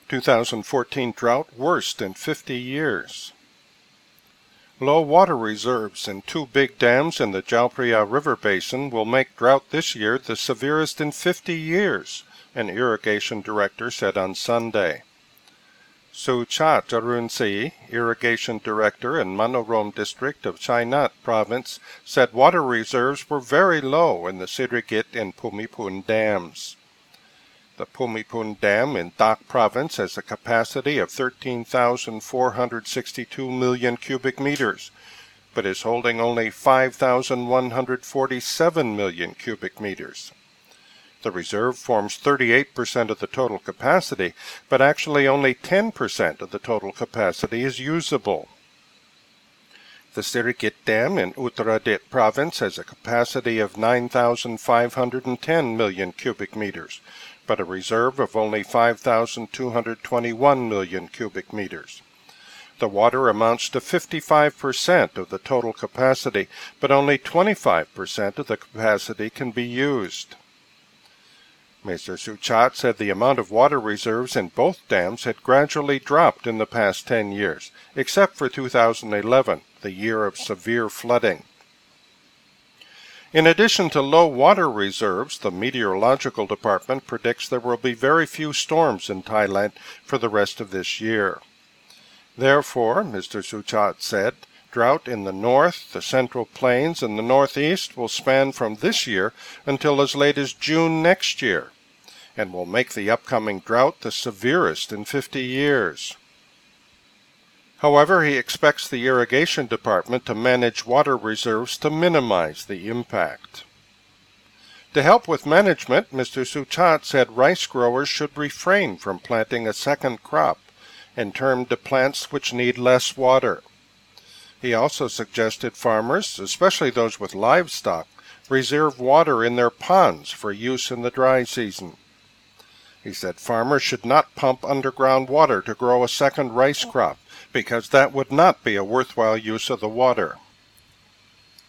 2014 drought worst in 50 years. Low water reserves in two big dams in the Chao River Basin will make drought this year the severest in 50 years, an irrigation director said on Sunday. Suchat Arunsi, irrigation director in Manorom district of Chainat province, said water reserves were very low in the Sirigit and Pumipun dams. The Pumipun Dam in Dak province has a capacity of 13,462 million cubic meters, but is holding only 5,147 million cubic meters. The reserve forms 38% of the total capacity, but actually only 10% of the total capacity is usable. The Sirigit Dam in Uttaradit province has a capacity of 9,510 million cubic meters, but a reserve of only 5,221 million cubic meters. The water amounts to 55% of the total capacity, but only 25% of the capacity can be used. Mr. Suchat said the amount of water reserves in both dams had gradually dropped in the past 10 years, except for 2011, the year of severe flooding. In addition to low water reserves, the meteorological department predicts there will be very few storms in Thailand for the rest of this year. Therefore, Mr. Suchat said, drought in the north, the central plains, and the northeast will span from this year until as late as June next year, and will make the upcoming drought the severest in 50 years. However, he expects the irrigation department to manage water reserves to minimize the impact. To help with management, Mr. Suchat said rice growers should refrain from planting a second crop and turn to plants which need less water. He also suggested farmers, especially those with livestock, reserve water in their ponds for use in the dry season. He said farmers should not pump underground water to grow a second rice crop, because that would not be a worthwhile use of the water.